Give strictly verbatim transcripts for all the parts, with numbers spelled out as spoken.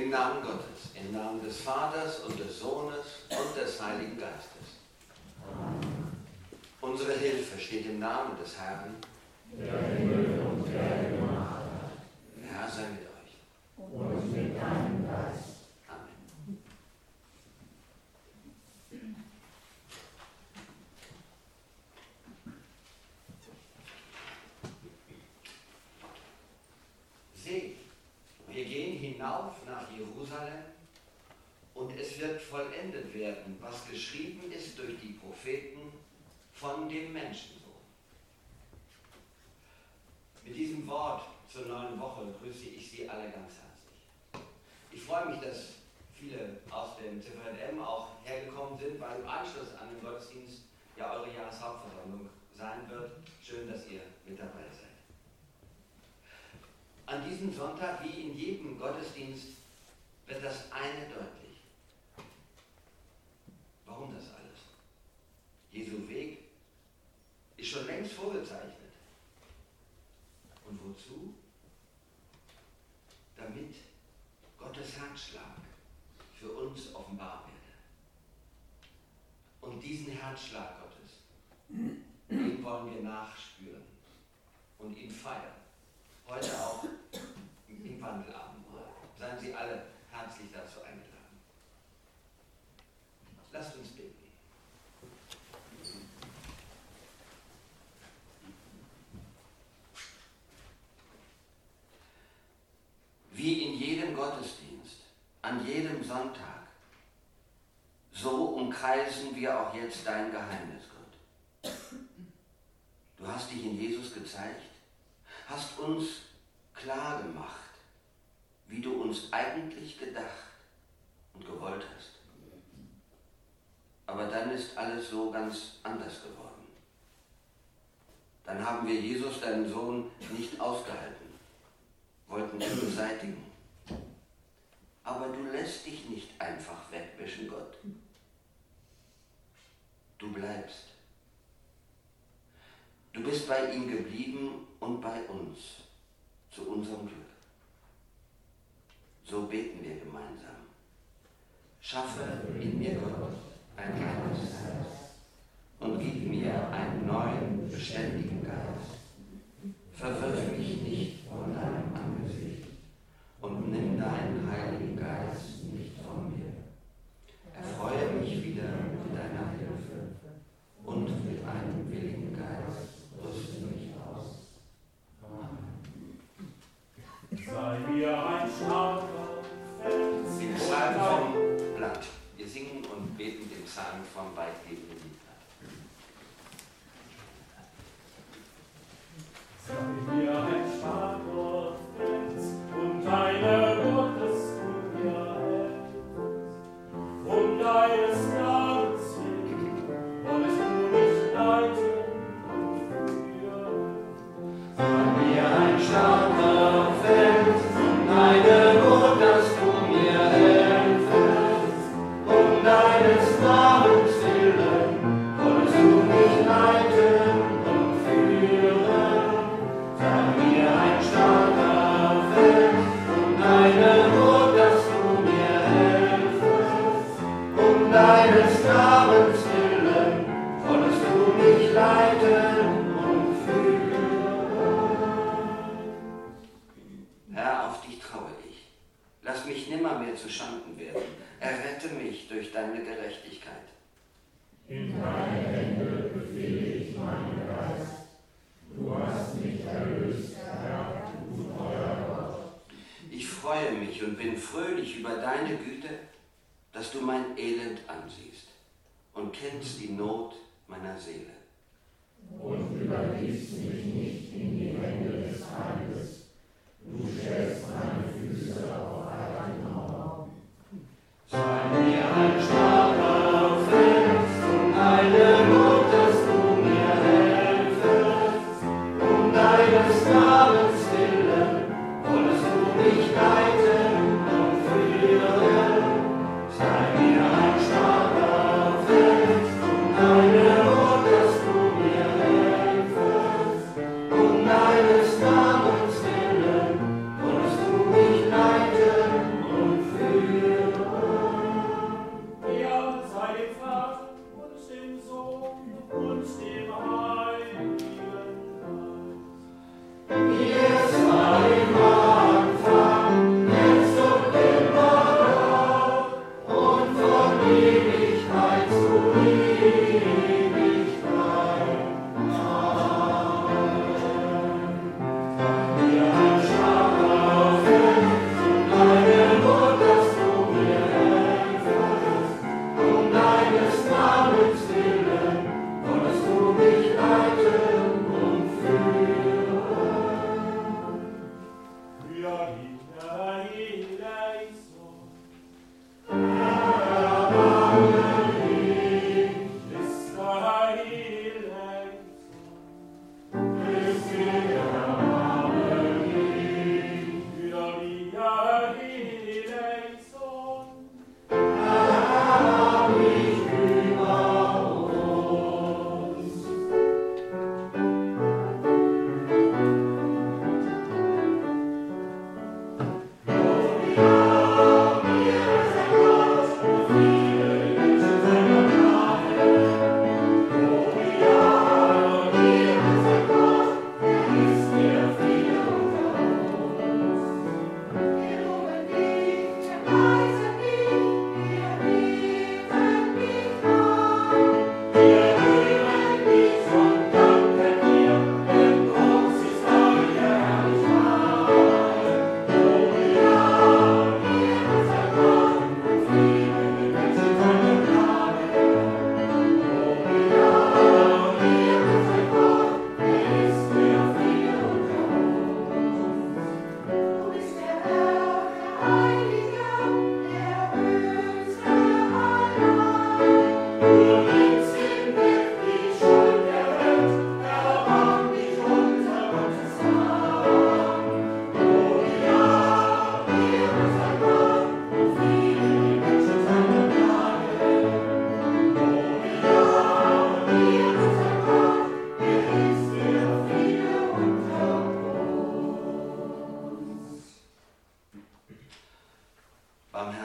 Im Namen Gottes, im Namen des Vaters und des Sohnes und des Heiligen Geistes. Amen. Unsere Hilfe steht im Namen des Herrn, der Himmel und Erde gemacht hat. Der Herr sei mit euch. Und mit deinem Geist. Amen. Seht, wir gehen hinauf nach Jerusalem und es wird vollendet werden, was geschrieben ist durch die Propheten von dem Menschensohn. Mit diesem Wort zur neuen Woche grüße ich Sie alle ganz herzlich. Ich freue mich, dass viele aus dem C V J M auch hergekommen sind, weil im Anschluss an den Gottesdienst ja eure Jahreshauptversammlung sein wird. Schön, dass ihr mit dabei seid. An diesem Sonntag, wie in jedem Gottesdienst, wird das eine deutlich. Warum das alles? Jesu Weg ist schon längst vorgezeichnet. Und wozu? Damit Gottes Herzschlag für uns offenbar werde. Und diesen Herzschlag Gottes, den wollen wir nachspüren und ihn feiern. Heute auch im Wandelabendmahl. Seien Sie alle herzlich dazu eingeladen. Lasst uns beten. Wie in jedem Gottesdienst, an jedem Sonntag, so umkreisen wir auch jetzt dein Geheimnis, Gott. Du hast dich in Jesus gezeigt, hast uns klar gemacht, wie du uns eigentlich gedacht und gewollt hast. Aber dann ist alles so ganz anders geworden. Dann haben wir Jesus, deinen Sohn, nicht ausgehalten, wollten ihn beseitigen. Aber du lässt dich nicht einfach wegwischen, Gott. Du bleibst. Du bist bei ihm geblieben und bei uns, zu unserem Glück. So beten wir gemeinsam. Schaffe in mir, Gott, ein reines Herz und gib mir einen neuen, beständigen Geist. Verwirf mich nicht von deinem Angesicht und nimm deinen Heiligen Geist nicht von mir. Erfreue mich wieder mit deiner Hilfe und mit einem willigen Geist rüste mich aus. Amen. Sei mir ein starker Fels. Den Psalm vom Blatt. Wir singen und beten den Psalm vom weitgebenden Liedblatt. Sei mir ein starker Fels und deine Gottes du mir helfest. Um deines Namens willen wolltest du mich leiten und führen. Sei mir ein starker Fels und deine Gottes du mir helfest. Um deines Namens willen wolltest du mich leiten und führen. Sei mir ein starker Fels und deine Not, dass du mir helfest. Um deines Namens willen wolltest du mich leiten und führen. Herr, auf dich traue ich. Lass mich nimmermehr zu Schanden werden. Errette mich durch deine Gerechtigkeit. In deine Hände befehle ich meinen Geist. Du hast mich erlöst, Herr, du treuer Gott. Ich freue mich und bin fröhlich über deine Güte, dass du mein Elend ansiehst und kennst die Not meiner Seele. Und übergibst mich nicht in die Hände des Feindes. Du stellst meine Füße auf eine Mauer. Sei mir ein starker Fels und eine Not, dass du mir helfest. Um deines Namens willen wolltest du mich leiten und führen. Sei mir ein starker Fels und eine Not, dass du mir helfest. Um deines Namens willen wolltest du mich leiten und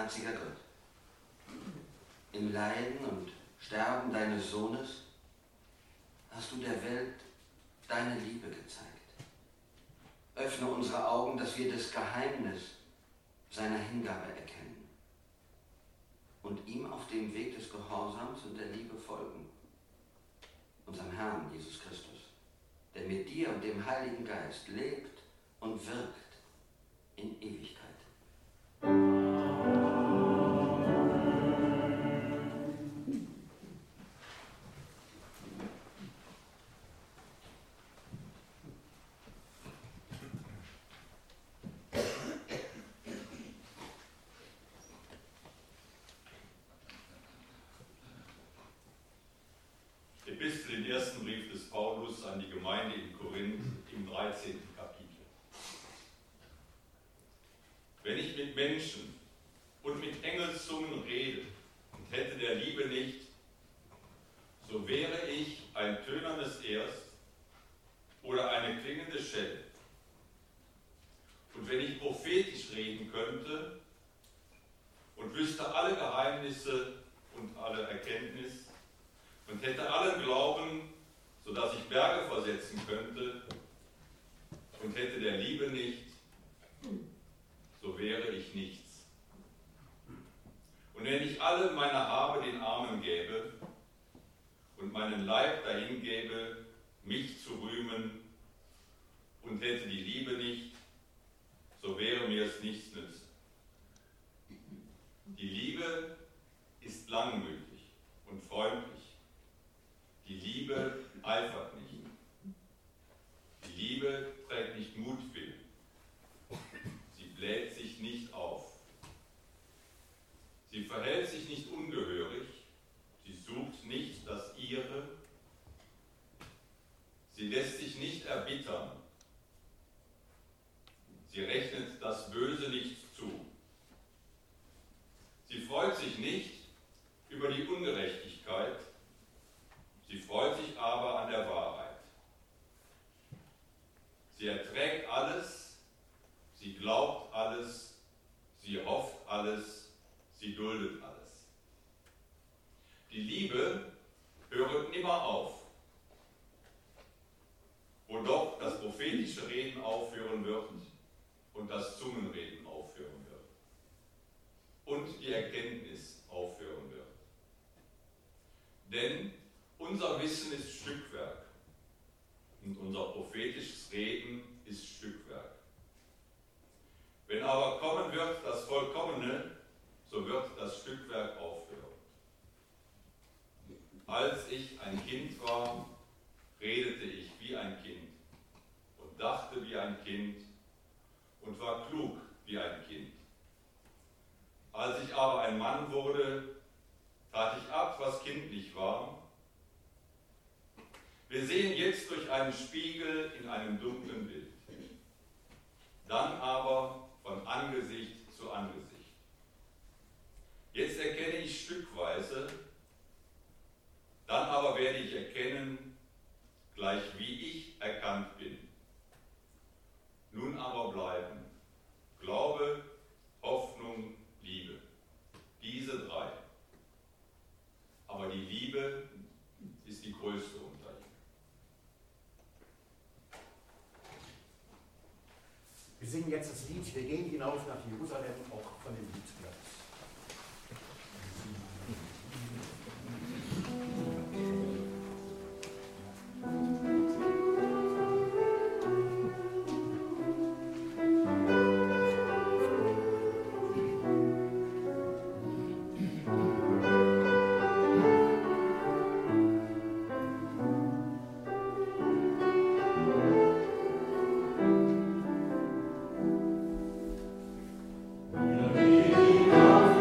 barmherziger Gott. Im Leiden und Sterben deines Sohnes hast du der Welt deine Liebe gezeigt. Öffne unsere Augen, dass wir das Geheimnis seiner Hingabe erkennen und ihm auf dem Weg des Gehorsams und der Liebe folgen. Unserem Herrn Jesus Christus, der mit dir und dem Heiligen Geist lebt und wirkt in Ewigkeit. Epistel, den ersten Brief des Paulus an die Gemeinde in Korinth im dreizehnten Kapitel. Wenn ich mit Menschen und mit Engelszungen rede und hätte der Liebe nicht, so wäre ich ein tönernes Erz oder eine klingende Schelle. Und wenn ich prophetisch reden könnte und wüsste alle Geheimnisse und alle Erkenntnis, und hätte allen Glauben, sodass ich Berge versetzen könnte, und hätte der Liebe nicht, so wäre ich nichts. Und wenn ich alle meine Habe den Armen gäbe und meinen Leib dahin gäbe, mich zu rühmen, und hätte die Liebe nicht, so wäre mir es nichts nütze. Die Liebe ist langmütig und freundlich. Die Liebe eifert nicht. Die Liebe trägt nicht Mutwillen. Sie bläht sich nicht auf. Sie verhält sich nicht ungehörig. Sie sucht nicht das Ihre. Sie lässt sich nicht erbittern. Sie rechnet das Böse nicht zu. Sie freut sich nicht über die Ungerechtigkeit. Sie freut sich aber an der Wahrheit. Sie erträgt alles, sie glaubt alles, sie hofft alles, sie duldet alles. Die Liebe höret nimmer auf, wo doch das prophetische Reden aufhören wird und das Zungenreden aufhören wird und die Erkenntnis aufhören wird. Denn unser Wissen ist Stückwerk und unser prophetisches Reden ist Stückwerk. Wenn aber kommen wird das Vollkommene, so wird das Stückwerk aufhören. Als ich ein Kind war, redete ich wie ein Kind und dachte wie ein Kind und war klug wie ein Kind. Als ich aber ein Mann wurde, tat ich ab, was kindlich war. Wir sehen jetzt durch einen Spiegel in einem dunklen Bild, dann aber von Angesicht zu Angesicht. Jetzt erkenne ich stückweise, dann aber werde ich erkennen, gleich wie ich erkannt bin. Nun aber bleiben Glaube, Hoffnung, Liebe. Diese drei. Aber die Liebe ist die größte unter ihnen. Wir singen jetzt das Lied, wir gehen hinauf nach Jerusalem, auch von dem Liedplatz. Wir gehen hinauf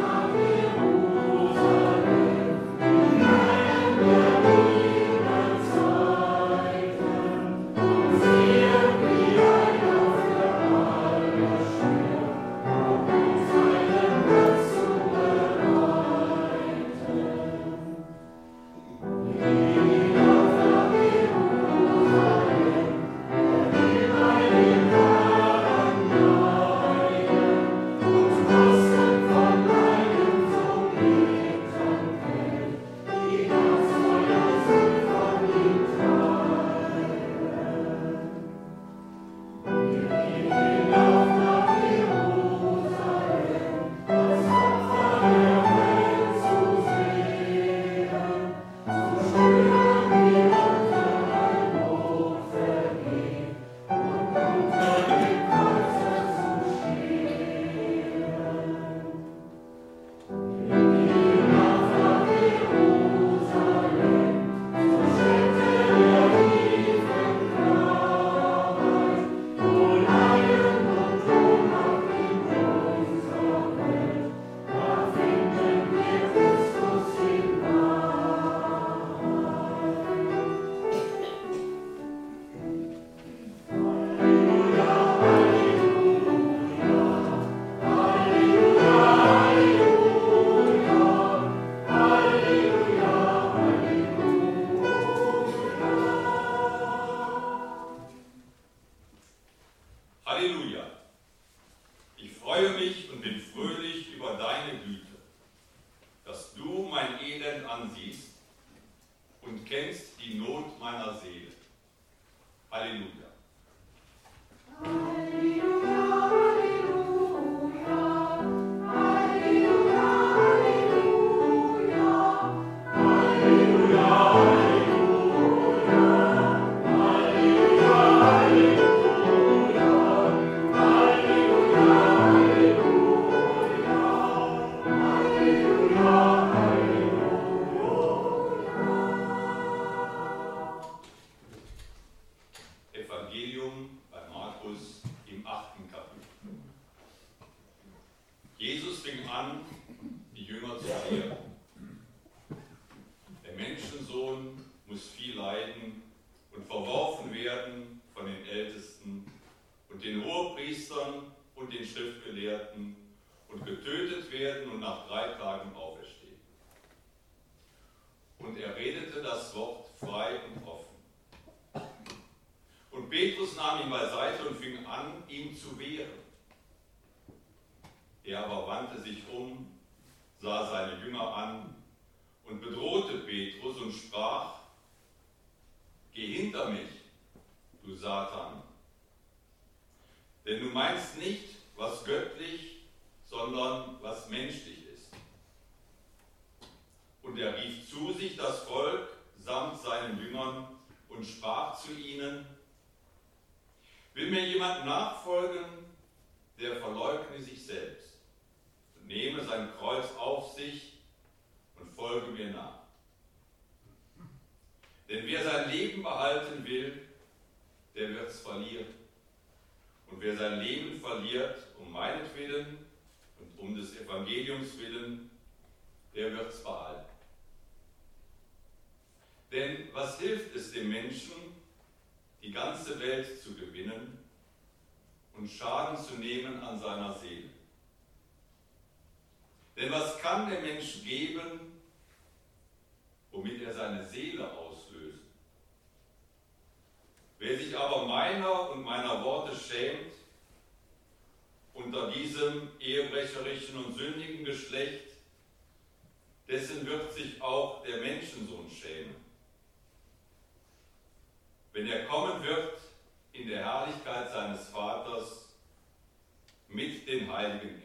kennst die Not meiner Seele. Halleluja. Evangelium bei Markus im achten Kapitel. Jesus fing an, die Jünger zu lehren. Der Menschensohn muss viel leiden und verworfen werden von den Ältesten und den Hohepriestern und den Schriftgelehrten und getötet werden und nach drei Tagen auferstehen. Und er redete das Wort frei und offen. Und Petrus nahm ihn beiseite und fing an, ihn zu wehren. Er aber wandte sich um, sah seine Jünger an und bedrohte Petrus und sprach: Geh hinter mich, du Satan, denn du meinst nicht, was göttlich, sondern was menschlich ist. Und er rief zu sich das Volk samt seinen Jüngern und sprach zu ihnen: Will mir jemand nachfolgen, der verleugne sich selbst und nehme sein Kreuz auf sich und folge mir nach. Denn wer sein Leben behalten will, der wird es verlieren. Und wer sein Leben verliert, um meinetwillen und um des Evangeliums willen, der wird es behalten. Denn was hilft es dem Menschen, die ganze Welt zu gewinnen und Schaden zu nehmen an seiner Seele? Denn was kann der Mensch geben, womit er seine Seele auslöst? Wer sich aber meiner und meiner Worte schämt, unter diesem ehebrecherischen und sündigen Geschlecht, dessen wird sich auch der Menschensohn schämen, wenn er kommen wird in der Herrlichkeit seines Vaters mit den heiligen Engeln.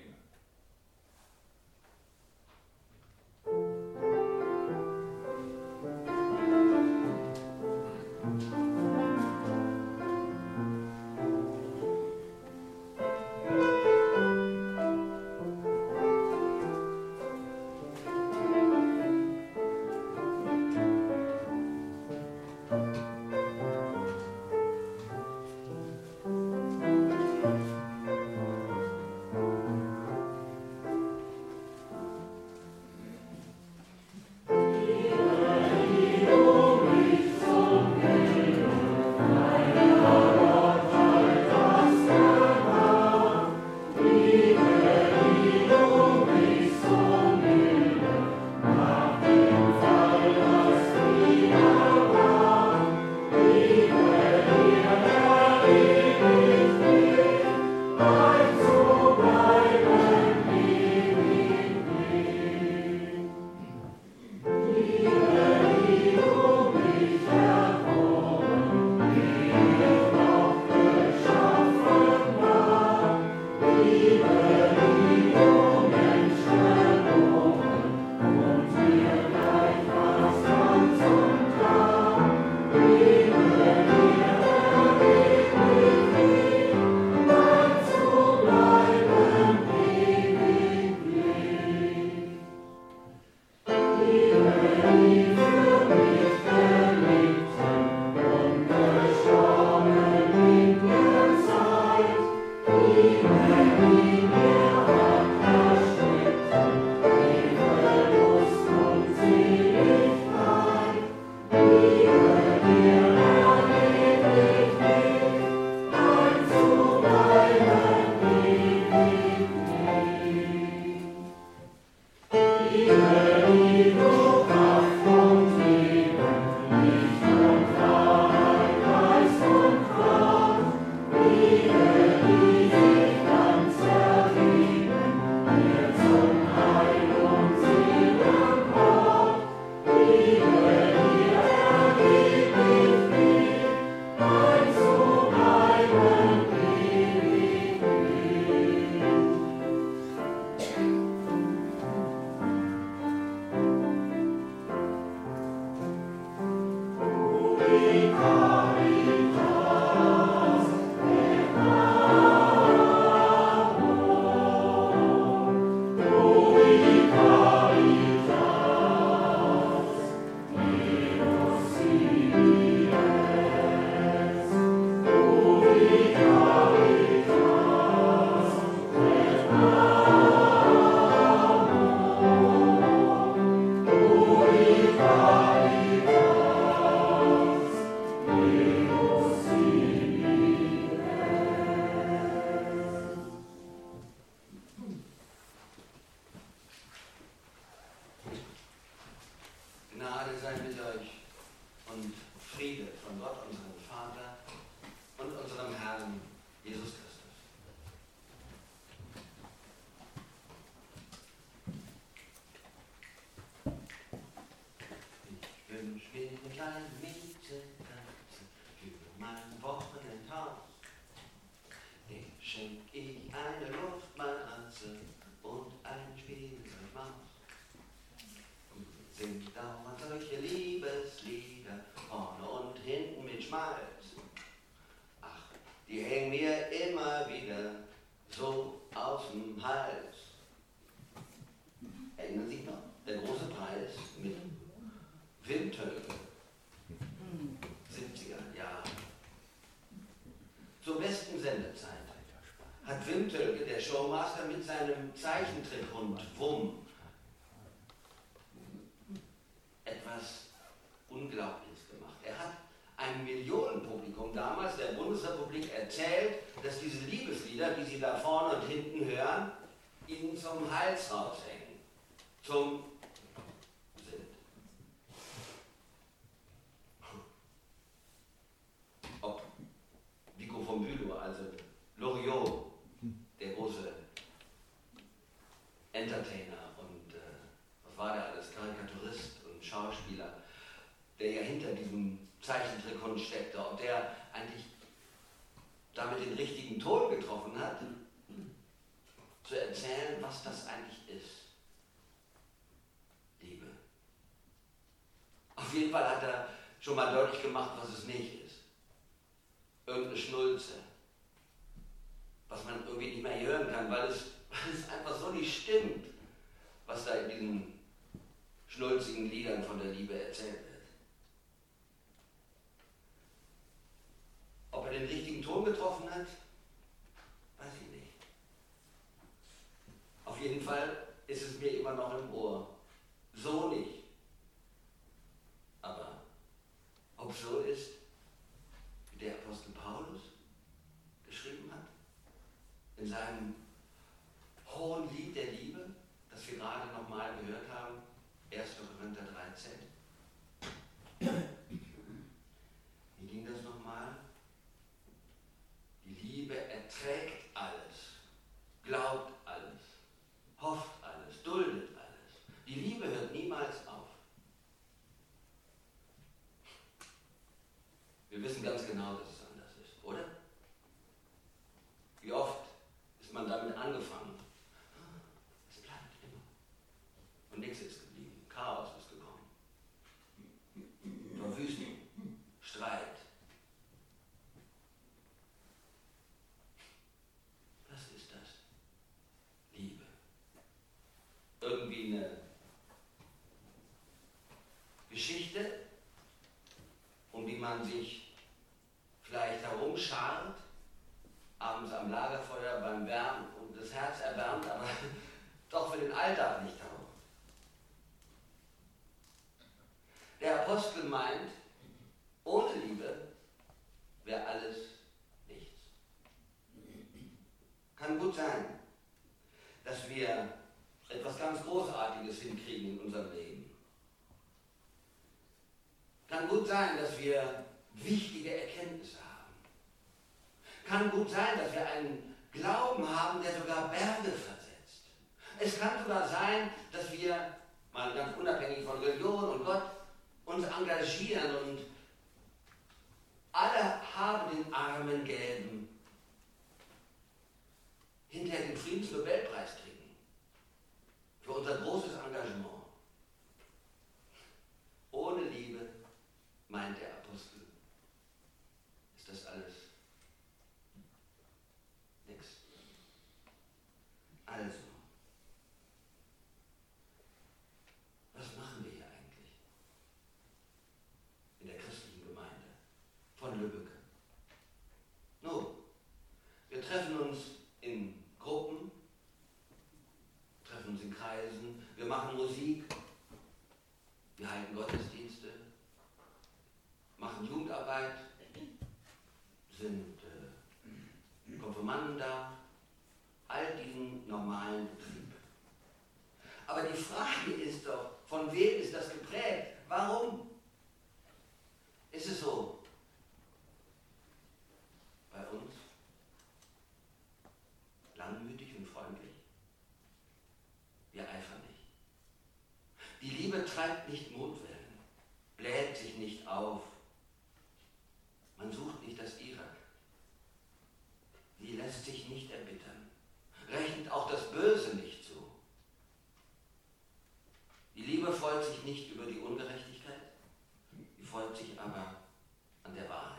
Liebe, Liebe, Gnade sei mit euch und Friede von Gott, unserem Vater und unserem Herrn Jesus Christus. Ich wünsche mir eine kleine Mietenkatze für mein Wochenendhaus. Dem schenk ich eine Luftmatratze und ein Spielzeugmaus. Singt dauernd solche Liebeslieder, vorne und hinten mit Schmalz. Ach, die hängen mir immer wieder so aus dem Hals. Erinnern Sie sich noch? Der große Preis mit Wim Tölke. siebziger Jahre. Zur besten Sendezeit hat Wim Tölke, der Showmaster, mit seinem Zeichentrickhund Wumm etwas Unglaubliches gemacht. Er hat einem Millionenpublikum damals der Bundesrepublik erzählt, dass diese Liebeslieder, die Sie da vorne und hinten hören, Ihnen zum Hals raushängen, zum sind. Ob Vico von Bülow, also Loriot, der große Entertainer und äh, was war der alles, Karikaturist und Schauspieler, der ja hinter diesem Zeichentrickhund steckte, ob der eigentlich damit den richtigen Ton getroffen hat, zu erzählen, was das eigentlich ist. Liebe. Auf jeden Fall hat er schon mal deutlich gemacht, was es nicht ist. Irgendeine Schnulze, was man irgendwie nicht mehr hören kann, weil es, weil es einfach so nicht stimmt, was da in diesen schnulzigen Liedern von der Liebe erzählt wird. Ob er den richtigen Ton getroffen hat, weiß ich nicht. Auf jeden Fall ist es mir immer noch im Ohr. So nicht. Aber ob es so ist, wie der Apostel Paulus geschrieben hat, in seinem hohen Lied der Liebe, das wir gerade nochmal gehört haben, erster Korinther dreizehn. Wie ging das nochmal? Die Liebe erträgt alles, glaubt alles, hofft alles, duldet alles. Die Liebe hört niemals auf. Wir wissen ganz genau, dass es anders ist, oder? Wie oft ist man damit angefangen? Es bleibt immer. Und nichts ist geblieben. Chaos ist gekommen. Verwüstung, Streit. Was ist das? Liebe. Irgendwie eine Geschichte, um die man sich vielleicht herumschart, abends am Lagerfeuer beim Wärmen und das Herz erwärmt, aber doch für den Alltag nicht herum. Der Apostel meint, ohne Liebe wäre alles nichts. Kann gut sein, dass wir etwas ganz Großartiges hinkriegen in unserem Leben. Kann gut sein, dass wir wichtige Erkenntnisse haben. Kann gut sein, dass wir einen Glauben haben, der sogar Berge versetzt. Es kann sogar sein, dass wir, mal ganz unabhängig von Religion und Gott, uns engagieren und alle haben den armen Gelben hinterher den Friedensnobelpreis kriegen. Für unser großes Engagement. Ohne Liebe, meint der Apostel, ist das alles nichts. Also, was machen wir hier eigentlich in der christlichen Gemeinde von Lübbecke? Nun, wir treffen uns in Gruppen, treffen uns in Kreisen, wir machen Musik, wir halten Gottesdienste, machen Jugendarbeit, sind äh, Konfirmanden da, all diesen normalen Betrieb. Aber die Frage ist doch, von wem ist das geprägt? Warum ist es so bei uns langmütig und freundlich? Wir eifern nicht. Die Liebe treibt nicht Mutwillen, bläht sich nicht auf. Man sucht nicht das ihre. Sie lässt sich nicht erbittern, rechnet auch das Böse nicht zu. Die Liebe freut sich nicht über die Ungerechtigkeit, sie freut sich aber an der Wahrheit.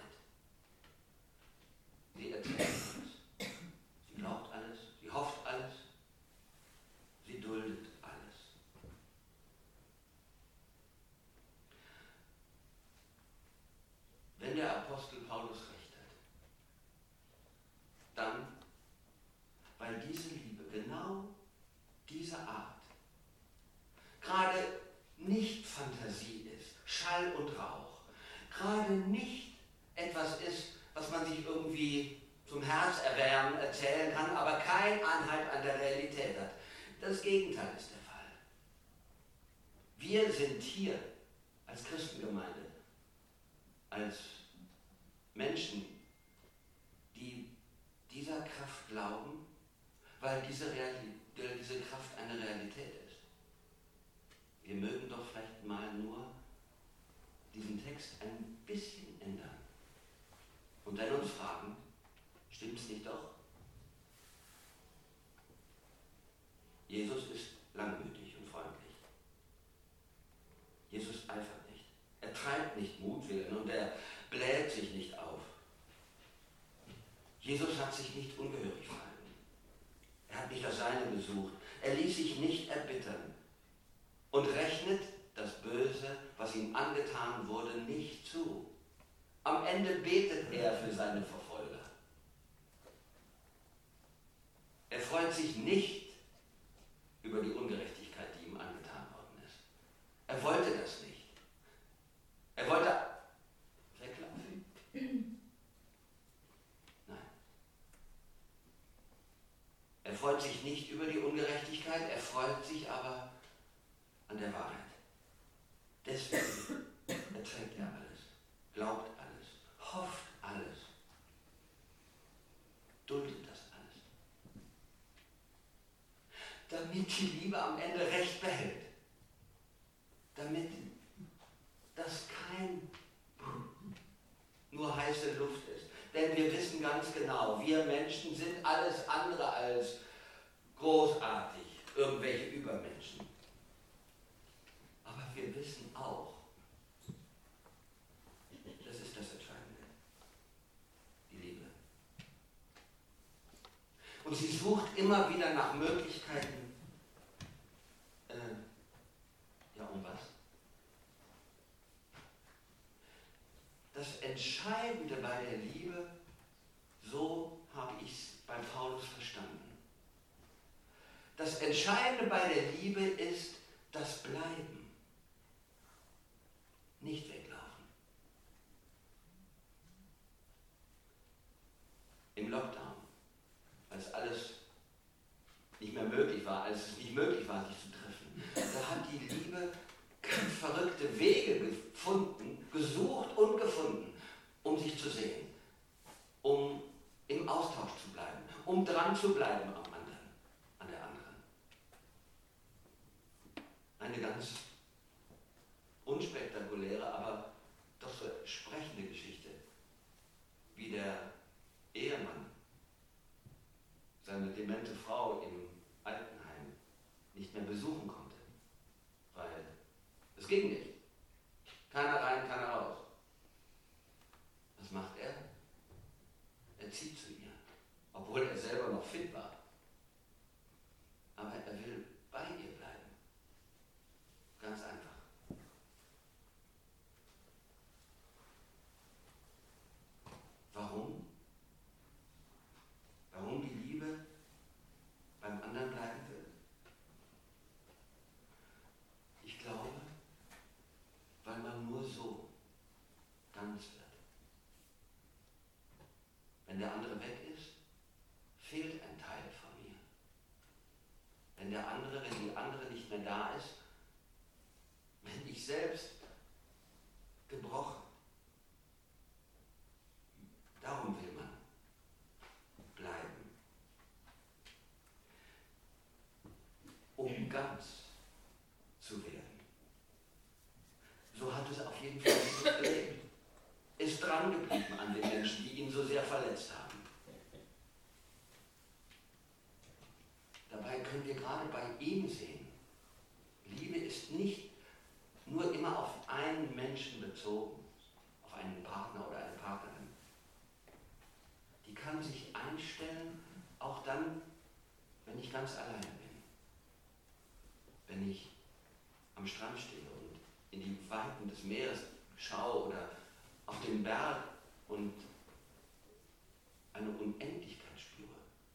Sie erzählt alles, sie glaubt alles, sie hofft alles, sie duldet alles. Wenn der Apostel Paulus recht hat, dann, weil diese Liebe, genau diese Art, gerade nicht Fantasie ist, Schall und Rauch, gerade nicht etwas ist, was man sich irgendwie zum Herzerwärmen erzählen kann, aber kein Anhalt an der Realität hat. Das Gegenteil ist der Fall. Wir sind hier als Christengemeinde, als Menschen, die dieser Kraft glauben, weil diese, Realität, diese Kraft eine Realität ist. Wir mögen doch vielleicht mal nur diesen Text ein bisschen ändern und dann uns fragen, stimmt es nicht doch? Jesus ist langmütig und freundlich. Jesus eifert nicht. Er treibt nicht Mutwillen und er bläht sich nicht auf. Jesus hat sich nicht ungehörig verhalten. Er hat nicht das Seine gesucht. Er ließ sich nicht erbittern und rechnet das Böse, was ihm angetan wurde, nicht zu. Am Ende betet er für seine Verfolger. Er freut sich nicht über die Ungerechtigkeit, die ihm angetan worden ist. Er wollte das nicht. Er wollte weglaufen. Nein. Er freut sich nicht über die Ungerechtigkeit, er freut sich aber an der Wahrheit. Deswegen erträgt er alles, glaubt alles, hofft alles, duldet das alles. Damit die Liebe am Ende Recht behält. Damit das kein nur heiße Luft ist. Denn wir wissen ganz genau, wir Menschen sind alles andere als großartig, irgendwelche Übermenschen. Aber wir wissen auch, das ist das Entscheidende, die Liebe. Und sie sucht immer wieder nach Möglichkeiten, äh, ja, um was? Das Entscheidende bei der Liebe, so habe ich es bei Paulus verstanden. Das Entscheidende bei der Liebe ist das Bleiben. Nicht weglaufen. Im Lockdown, als alles nicht mehr möglich war, als es nicht möglich war, sich zu treffen, da hat die Liebe ganz verrückte Wege gefunden, gesucht und gefunden, um sich zu sehen, um im Austausch zu bleiben, um dran zu bleiben am anderen, an der anderen. Eine ganz unspektakuläre, aber doch so sprechende Geschichte, wie der Ehemann seine demente Frau im Altenheim nicht mehr besuchen konnte, weil es ging nicht. Keiner rein, keiner raus. Was macht er? Er zieht zu ihr, obwohl er selber noch fit war. Aber er will bei ihr bleiben. Ganz einfach. Warum? Warum die Liebe beim anderen bleiben will? Ich glaube, weil man nur so ganz wird. Wenn der andere weg ist, fehlt ein Teil von mir. Wenn der andere, wenn die andere nicht mehr da ist, wenn ich selbst gebrochen. Darum will man bleiben. Um ganz zu werden. So hat es auf jeden Fall Jesus gelebt. Ist dran geblieben an den Menschen, die ihn so sehr verletzt haben. Dabei können wir gerade bei ihm sehen, Liebe ist nicht nur immer auf einen Menschen bezogen, auf einen Partner oder eine Partnerin. Die kann sich einstellen, auch dann, wenn ich ganz alleine bin. Wenn ich am Strand stehe und in die Weiten des Meeres schaue oder auf den Berg und eine Unendlichkeit spüre.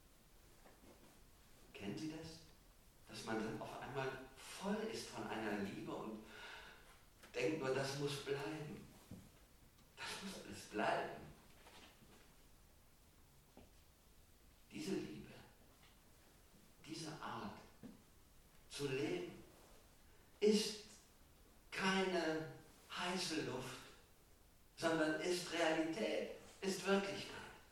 Kennen Sie das? Dass man dann auf einmal voll ist von einer Liebe und denkt nur, das muss bleiben. Das muss alles bleiben. Diese Liebe, diese Art zu leben, ist keine heiße Luft, sondern ist Realität, ist Wirklichkeit.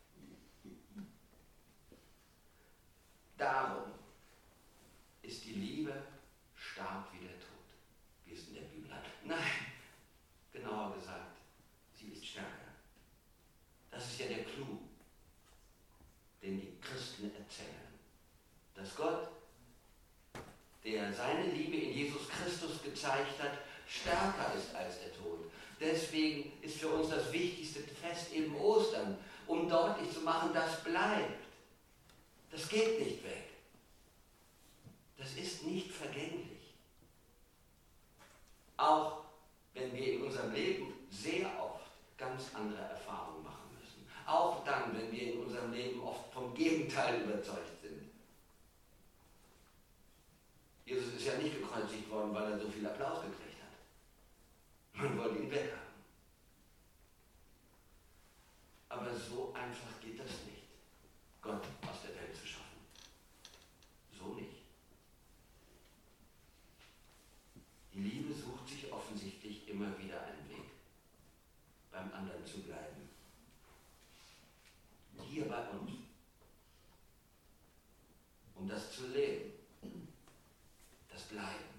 Darum ist die Liebe stark wie der Tod, wie es in der Bibel hat. Nein, genauer gesagt, sie ist stärker. Das ist ja der Clou, den die Christen erzählen. Dass Gott, der seine Liebe in Jesus Christus gezeigt hat, stärker ist als der Tod. Deswegen ist für uns das wichtigste Fest eben Ostern, um deutlich zu machen, das bleibt. Das geht nicht weg. Das ist nicht vergänglich. Auch wenn wir in unserem Leben sehr oft ganz andere Erfahrungen machen müssen. Auch dann, wenn wir in unserem Leben oft vom Gegenteil überzeugt sind. Jesus ist ja nicht gekreuzigt worden, weil er so viel Applaus gekriegt hat. Man wollte ihn weghaben. Aber so einfach geht das nicht, Gott aus der Welt zu schaffen. So nicht. Die Liebe sucht sich offensichtlich immer wieder einen Weg, beim anderen zu bleiben. Hier bei uns. Um das zu leben. Das Bleiben.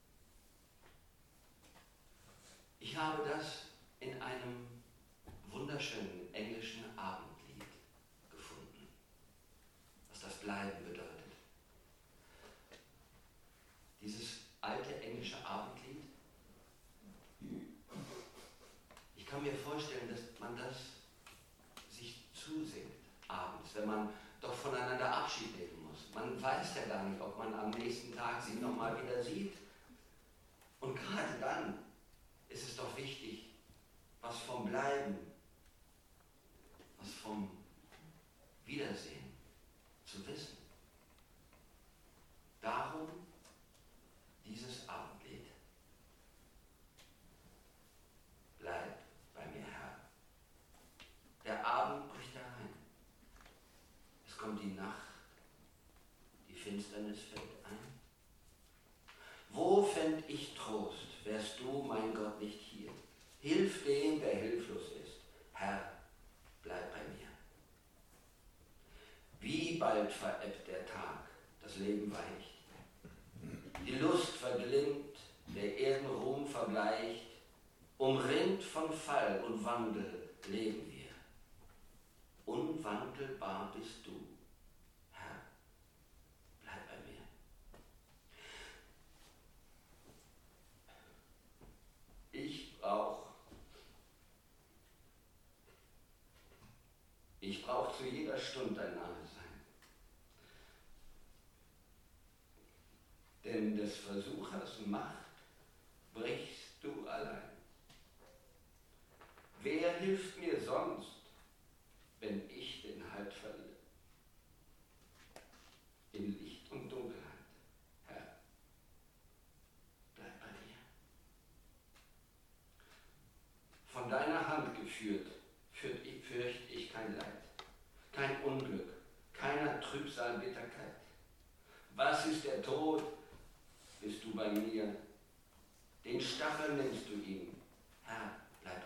Ich habe das in einem wunderschönen englischen Abendlied gefunden, was das Bleiben bedeutet. Dieses alte englische Abendlied, ich kann mir vorstellen, dass man das sich zusingt abends, wenn man doch voneinander Abschied nehmen muss. Man weiß ja gar nicht, ob man am nächsten Tag sich nochmal wieder sieht. Und gerade dann ist es doch wichtig, was vom Bleiben, was vom Wiedersehen zu wissen. Darum dieses Abendlied. Bleib bei mir, Herr. Der Abend bricht herein. Es kommt die Nacht, die Finsternis fällt ein. Wo fänd ich Trost, wärst du, mein Gott, nicht hier? Hilf dem, der hilflos ist. Herr, bleib bei mir. Wie bald verebbt der Tag, das Leben weicht. Die Lust verglimmt, der Erdenruhm verbleicht. Umringt von Fall und Wandel leben wir. Unwandelbar bist du. Herr, bleib bei mir. Ich brauche Ich brauche zu jeder Stunde ein Nahesein. Denn des Versuchers Macht brichst du allein. Wer hilft mir sonst, wenn ich den Halt verliere? In Licht und Dunkelheit, Herr, bleib bei mir. Von deiner Hand geführt, fürchte ich kein Leid, kein Unglück, keiner Trübsal, Bitterkeit. Was ist der Tod? Bist du bei mir? Den Stachel nimmst du ihm. Herr, bleib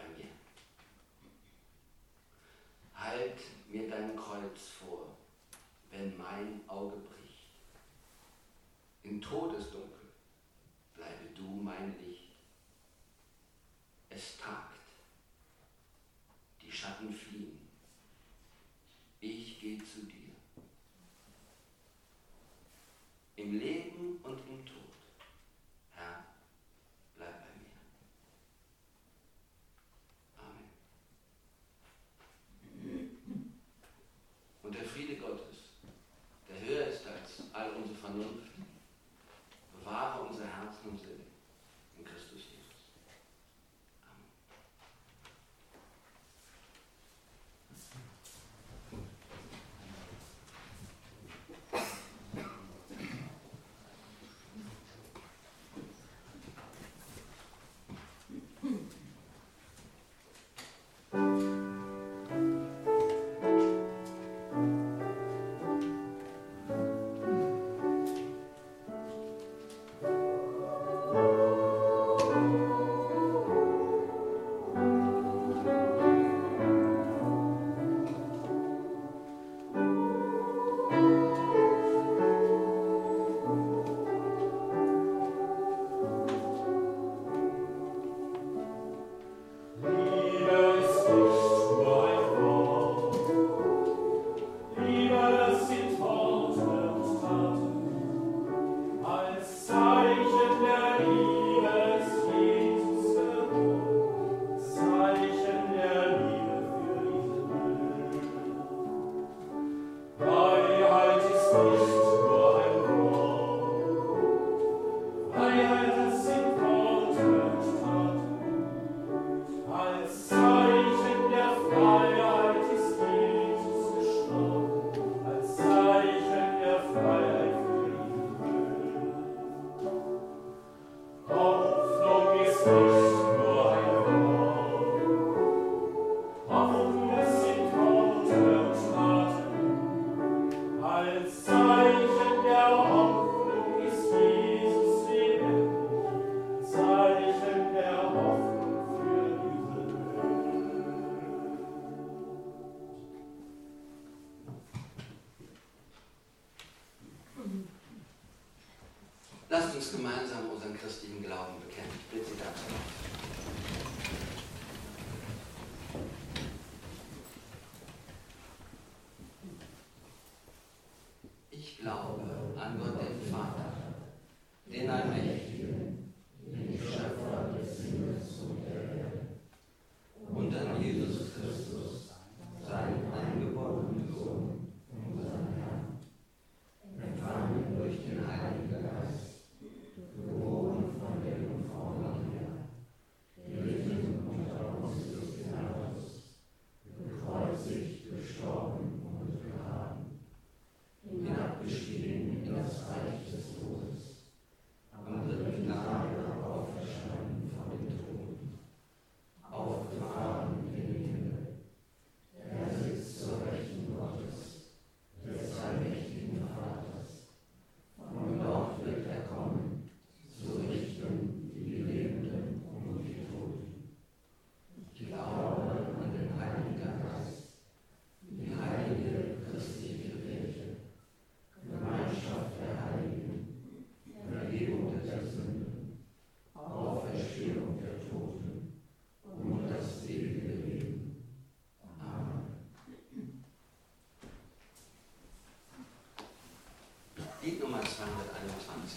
gemeinsam unseren christlichen Glauben bekennen. Ich bitte Sie dazu. Ich glaube an Gott, den Vater, den Allmächtigen, den Schöpfer des Himmels und der Erde, und an Jesus Christus, seinen eingeborenen Sohn, unseren Herrn, empfangen durch den Heiligen Geist, geboren von der Jungfrau Maria, gelitten unter Pontius Pilatus, gekreuzigt, gestorben und begraben, hinabgestiegen in das Reich des Todes, am dritten Tage auferstanden von den Toten, aufgefahren in den Himmel. Er sitzt zur Rechten Gottes, des allmächtigen Vaters. Von dort wird er kommen, zu richten die Lebenden und die Toten. Ich glaube an den Heiligen Geist, die heilige christliche Kirche, Gemeinschaft der Heiligen, Vergebung der Sünden, Auferstehung der Toten und das ewige Leben. Amen. Lied Nummer zweihunderteinundzwanzig.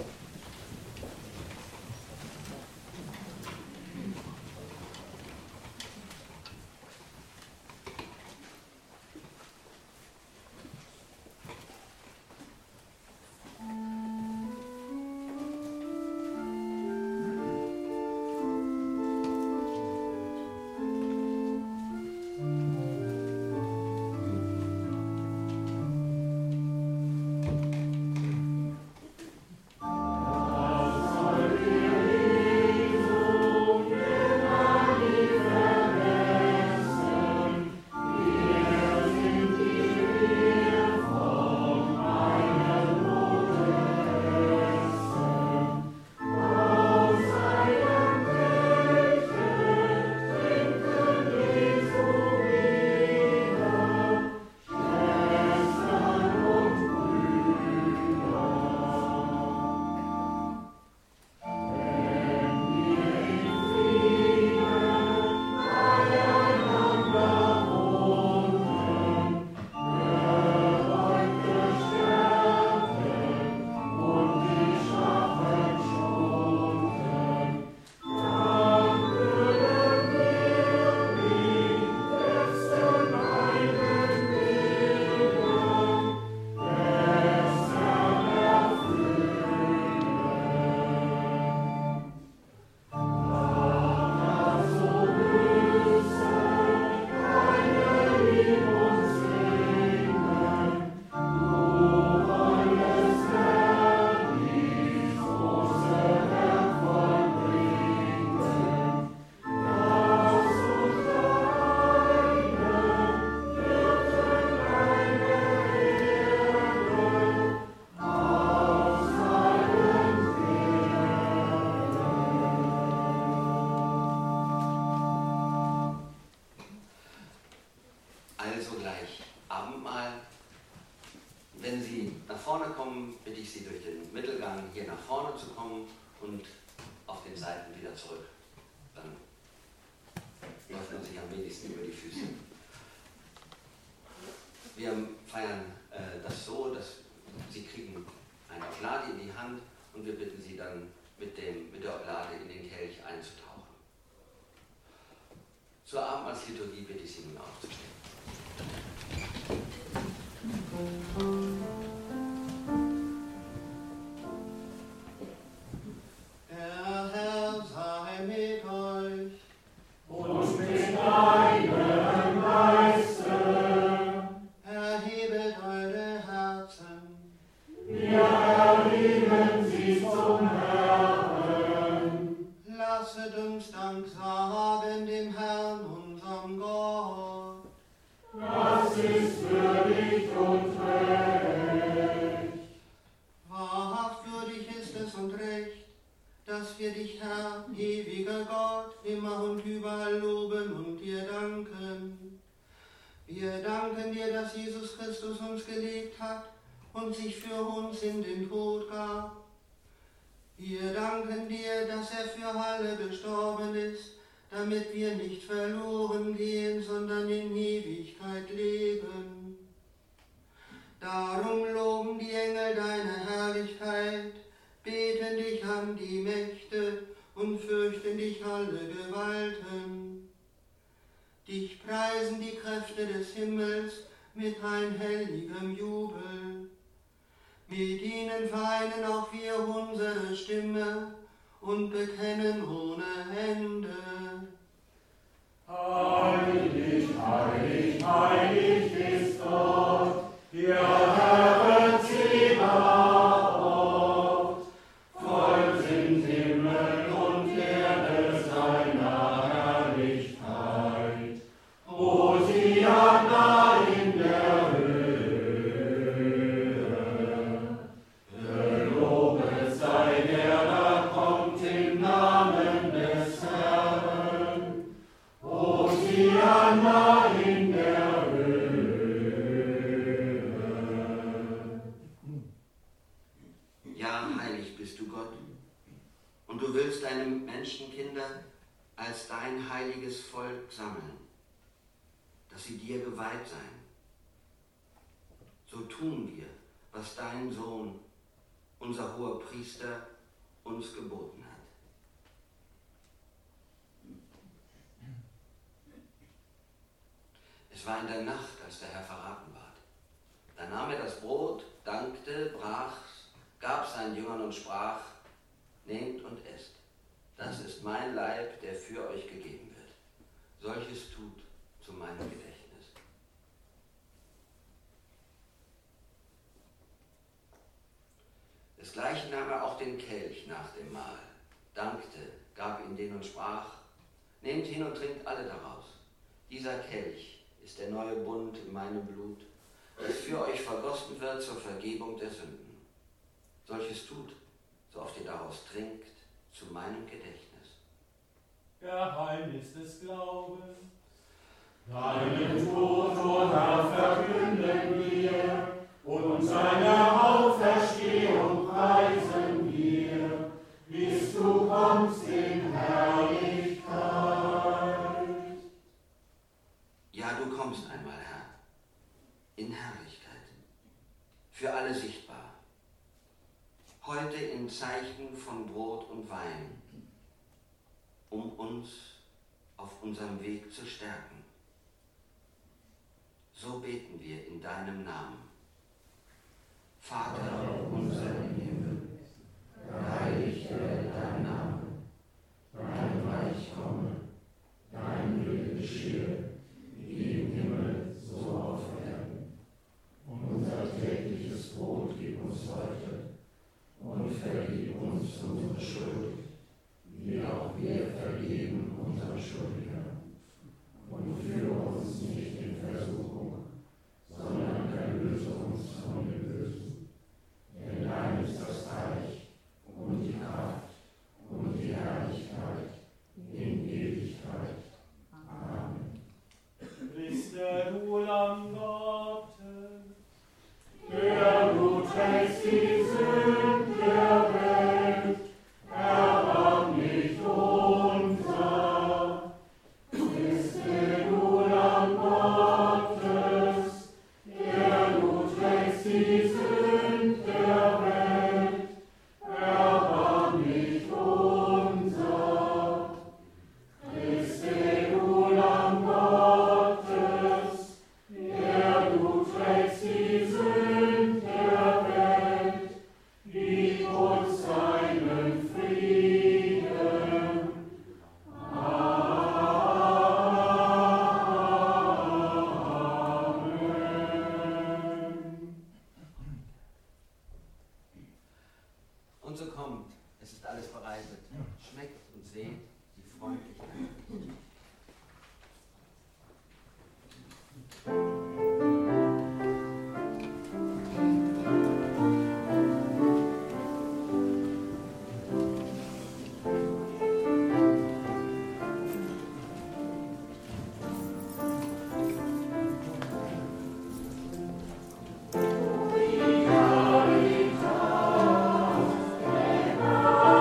Also gleich Abendmahl. Wenn Sie nach vorne kommen, bitte ich Sie durch den Mittelgang hier nach vorne zu kommen und auf den Seiten wieder zurück. Dann läuft man sich am wenigsten über die Füße. Wir feiern äh, das so, dass Sie kriegen eine Oblade in die Hand und wir bitten Sie dann mit, dem, mit der Oblade in den Kelch einzutauchen. Zur Abendmahlsliturgie bitte ich Sie nun aufzustehen. Der Herr sei mit euch und mit deinem Geiste. Erhebet eure Herzen. Wir erheben sie zum Herrn. Lasset uns Dank sagen dem Herrn, unserem Gott. Das ist würdig und recht. Wahrhaft würdig ist es und recht, dass wir dich, Herr, ewiger Gott, immer und überall loben und dir danken. Wir danken dir, dass Jesus Christus uns gelebt hat und sich für uns in den Tod gab. Wir danken dir, dass er für alle gestorben ist, damit wir nicht verloren gehen, sondern in Ewigkeit leben. Darum loben die Engel deine Herrlichkeit, beten dich an die Mächte und fürchten dich alle Gewalten. Dich preisen die Kräfte des Himmels mit einhelligem Jubel. Mit ihnen vereinen auch wir unsere Stimme und bekennen ohne Ende. Heilig, heilig, heilig ist Gott, der Herr Zebaoth. Voll sind Himmel und Erde seiner Herrlichkeit. Hosianna in der Höhe. Gelobet sei der, da kommt im Namen des Herrn. Hosianna in der Höhe. Ja, heilig bist du, Gott, und du willst deine Menschenkinder als dein heiliges Volk sammeln, dass sie dir geweiht seien. So tun wir, was dein Sohn, unser hoher Priester, uns geboten hat. Es war in der Nacht, als der Herr verraten ward. Da nahm er das Brot, dankte, brach's, gab seinen Jüngern und sprach: Nehmt und esst, das ist mein Leib, der für euch gegeben wird. Solches tut zu meinem Gedächtnis. Desgleichen nahm er auch den Kelch nach dem Mahl, dankte, gab ihn denen und sprach: Nehmt hin und trinkt alle daraus. Dieser Kelch ist der neue Bund in meinem Blut, das für euch vergossen wird zur Vergebung der Sünden. Solches tut, so oft ihr daraus trinkt, zu meinem Gedächtnis. Geheimnis des Glaubens. Deinen Tod, o Herr, verkünden wir, und seine Auferstehung preisen wir, bis du kommst in Herrlichkeit. Ja, du kommst einmal, Herr, in Herrlichkeit, für alle sichtbar. Heute in Zeichen von Brot und Wein, um uns auf unserem Weg zu stärken. So beten wir in deinem Namen. Vater unser im Himmel, geheiligt werde dein Name, dein Reich komme, dein Wille geschehe, wie im Himmel, so auf Erden. Unser tägliches Brot gib uns heute und vergib uns unsere Schuld, wie auch wir vergeben unseren Schuldigern. Und führe uns nicht in Versuchung, sondern erlöse uns von dem Bösen. Denn dein ist das Reich und die Kraft und die Herrlichkeit in Ewigkeit. Amen. Christe, du Lamm Gottes, Der du trägst die Sünden der Welt, erbarm dich unser. Christe, du Lamm Gottes, der du trägst die Sünden der Welt, erbarm dich unser. Christe, du Lamm Gottes, der du trägst die Sünden der Welt, gib uns deinen Frieden. Amen. Und so kommt, es ist alles bereitet. Schmeckt und seht die Freundlichkeit. Caritas,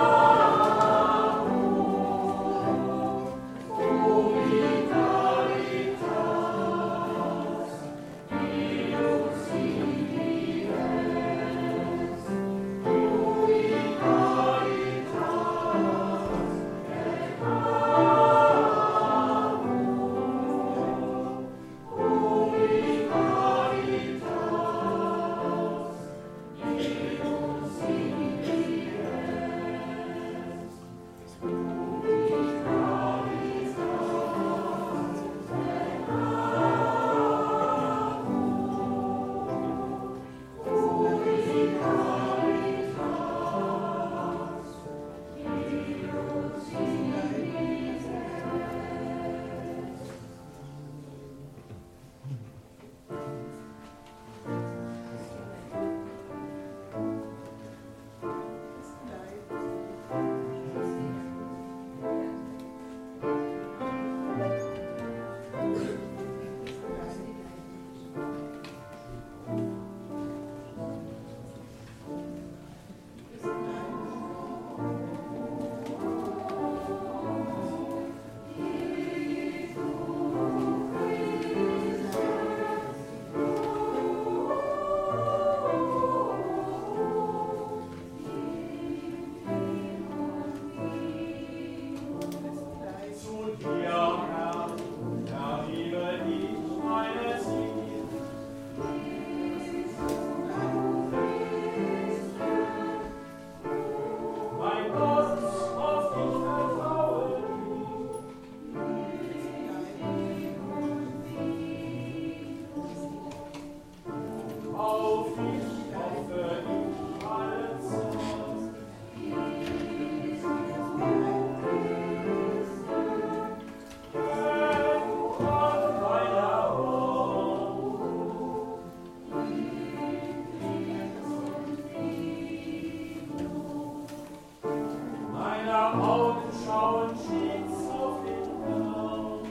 schauen stets auf den Mount.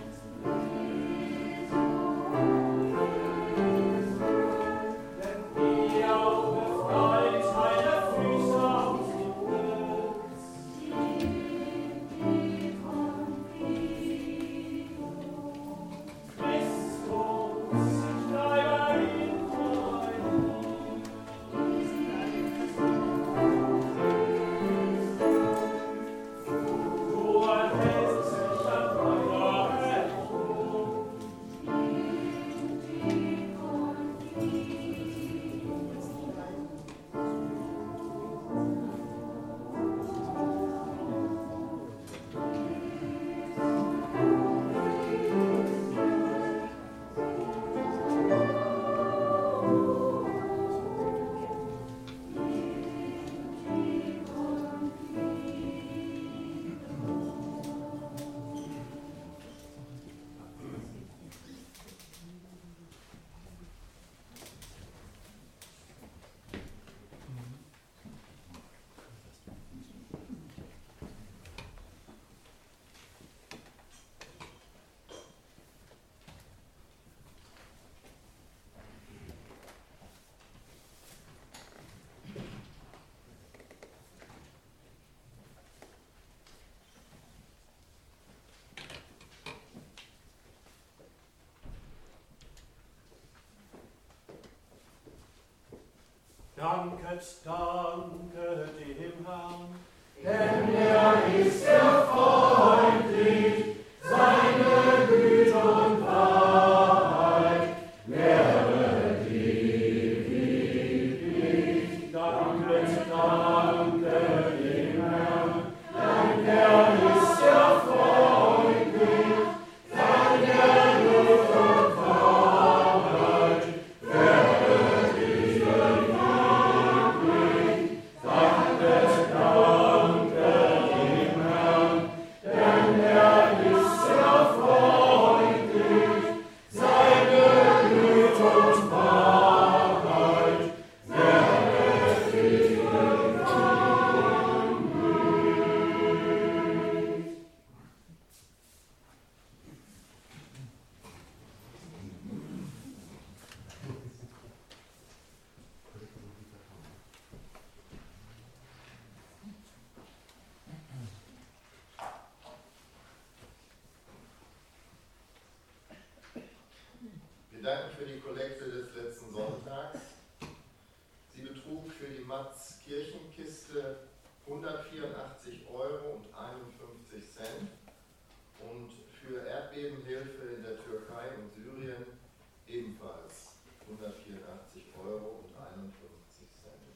Wenn wir auch befreit meine Füße aus dem Netz. Christus, ich bleibe in Freude. Du erhältst mich an meiner Rettung. Danket, danke dem Herrn, Denn er ist ja freundlich, seine Güte und Wahrheit wäre ewig. danket, Danke dem Herrn, denn er ist ja freundlich, seine Güte und Wahrheit wäre ewig. Danket, danke dem Herrn, denn er ist ja freundlich, seine Güte und Wahrheit wäre ewig. Wir danken für die Kollekte des letzten Sonntags. Sie betrug für die Matz Kirchenkiste hundertvierundachtzig Euro und einundfünfzig Cent und für Erdbebenhilfe in der Türkei und Syrien ebenfalls hundertvierundachtzig Euro und einundfünfzig Cent.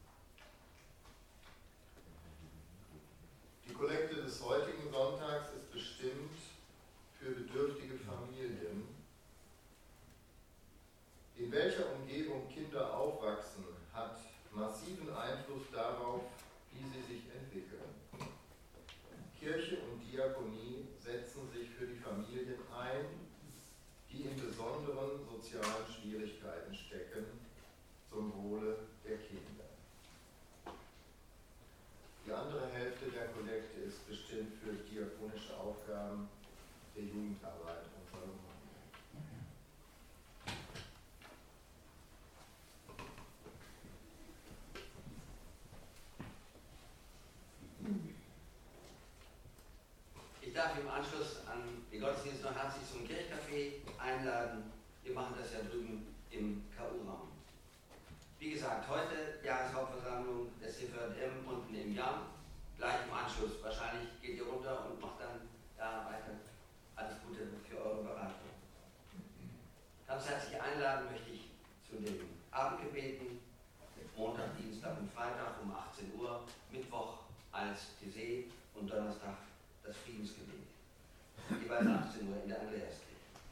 Die Kollekte des heutigen Sonntags ist bestimmt für bedürftige Familien. In welcher Umgebung Kinder aufwachsen, hat massiven Einfluss darauf, wie sie sich entwickeln. Kirche und Diakonie setzen sich für die Familien ein, die in besonderen sozialen Schwierigkeiten stecken, zum Wohle der Kinder. Die andere Hälfte der Kollekte ist bestimmt für diakonische Aufgaben der Jugendarbeit und Förderung. Ich darf im Anschluss an die Gottesdienste noch herzlich zum Kirchcafé einladen. Wir machen das ja drüben im K U-Raum. Wie gesagt, heute Jahreshauptversammlung des C V J M unten im Jahr. Gleich im Anschluss. Wahrscheinlich geht ihr runter und macht dann da weiter. Alles Gute für eure Beratung. Ganz herzlich einladen möchte ich zu den Abendgebeten. Montag, Dienstag und Freitag um achtzehn Uhr. Mittwoch als Thesee und Donnerstag das Friedensgebet. Jeweils achtzehn Uhr in der Andreaskirche.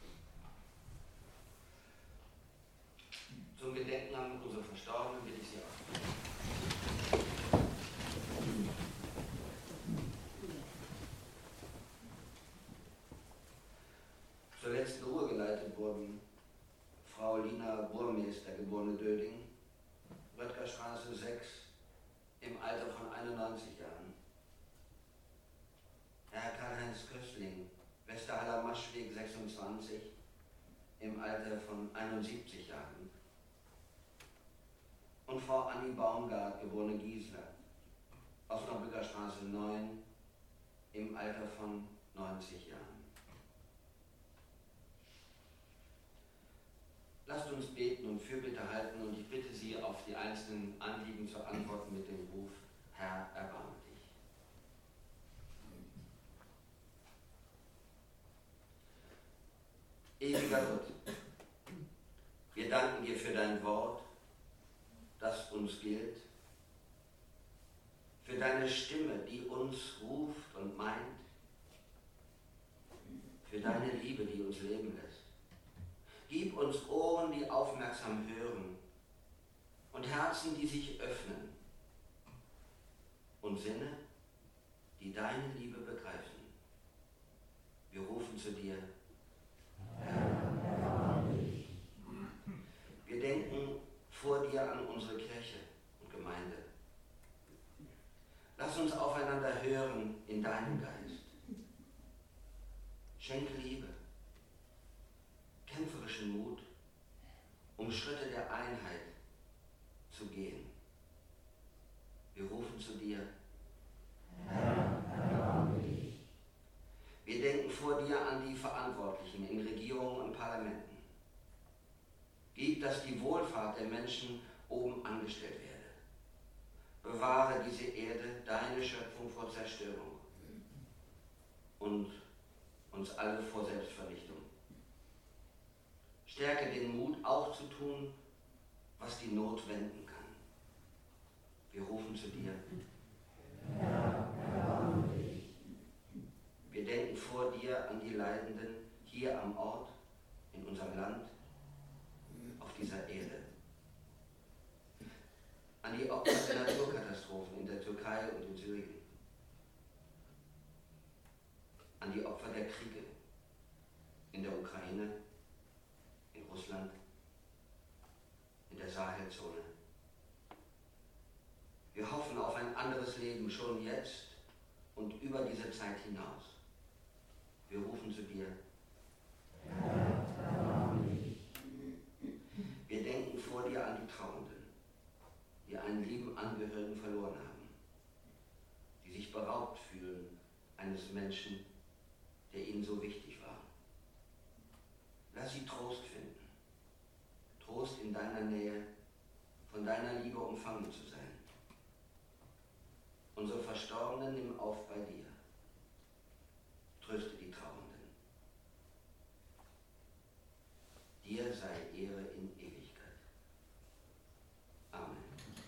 Zum Gedenken an unsere Verstorbenen will ich Sie auf. Zur letzten Ruhe geleitet wurden Frau Lina Burmeister, geborene Döding, Röttgerstraße sechs, im Alter von einundneunzig Jahren. Marschweg sechsundzwanzig im Alter von einundsiebzig Jahren. Und Frau Annie Baumgart, geborene Giesler, Osnabrücker Straße neun, im Alter von neunzig Jahren. Lasst uns beten und Fürbitte halten, und ich bitte Sie, auf die einzelnen Anliegen zu antworten mit dem Ruf: Herr, erbarme dich. Ewiger Gott, wir danken dir für dein Wort, das uns gilt, für deine Stimme, die uns ruft und meint, für deine Liebe, die uns leben lässt. Gib uns Ohren, die aufmerksam hören, und Herzen, die sich öffnen, und Sinne, die deine Liebe begreifen. Wir rufen zu dir: Herr, erbarme dich. Wir denken vor dir an unsere Kirche und Gemeinde. Lass uns aufeinander hören in deinem Geist. Schenke Liebe, kämpferischen Mut, um Schritte der Einheit zu gehen. Wir rufen zu dir: Herr, erbarme dich. Wir denken vor dir an die Verantwortlichen in Regierungen und Parlamenten. Gib, dass die Wohlfahrt der Menschen oben angestellt werde. Bewahre diese Erde, deine Schöpfung, vor Zerstörung und uns alle vor Selbstvernichtung. Stärke den Mut, auch zu tun, was die Not wenden kann. Wir rufen zu dir: Herr, erbarme dich. Wir denken vor dir an die Leidenden hier am Ort, in unserem Land, auf dieser Erde. An die Opfer der Naturkatastrophen in der Türkei und in Syrien. An die Opfer der Kriege in der Ukraine, in Russland, in der Sahelzone. Wir hoffen auf ein anderes Leben schon jetzt und über diese Zeit hinaus. Wir rufen zu dir: Herr, erbarme dich. Wir denken vor dir an die Trauernden, die einen lieben Angehörigen verloren haben, die sich beraubt fühlen eines Menschen, der ihnen so wichtig war. Lass sie Trost finden, Trost in deiner Nähe, von deiner Liebe umfangen zu sein. Unsere Verstorbenen nimm auf bei dir. Tröste die Trauernden. Dir sei Ehre in Ewigkeit. Amen.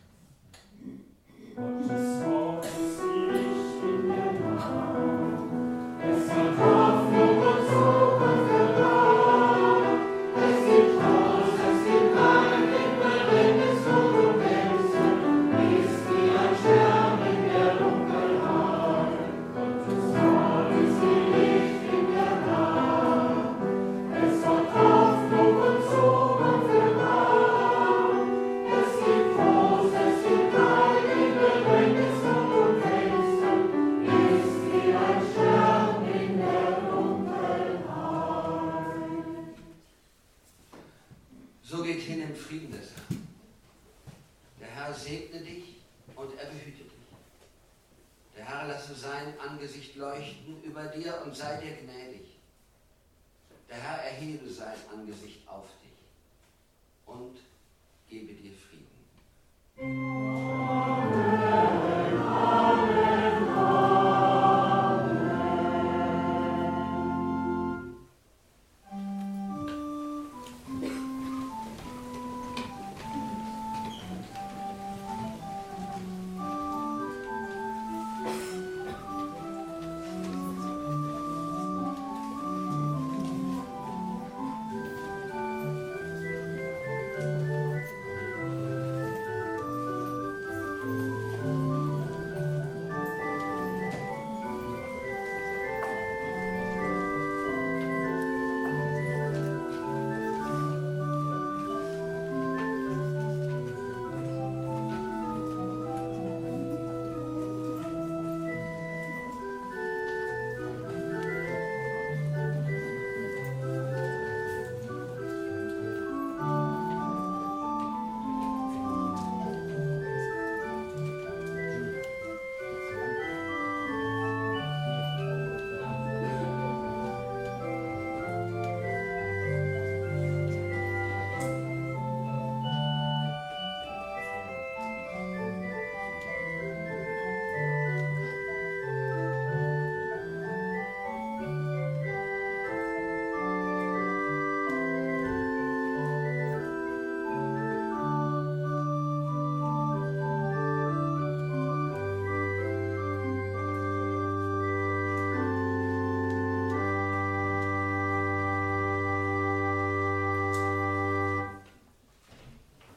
Gottes Wort ist Licht in der Nacht. Es hat Hoffnung und Zukunft gebracht. Es gibt Trost, es gibt Heil in Bedrängnis und Wechsel. Ist wie ein Stern in der Dunkelheit. Gottes Wort ist Licht in der Nacht. Es hat Hoffnung und Zukunft gebracht. Es gibt Trost, es gibt Heil in Bedrängnis und Wechsel. Ist wie ein Stern in der Dunkelheit. So geht hin im Frieden des Herrn. Der Herr segne dich und er behüte dich. Der Herr lasse sein Angesicht leuchten über dir und sei dir gnädig. Der Herr erhebe sein Angesicht auf dich und gebe dir Frieden. Amen.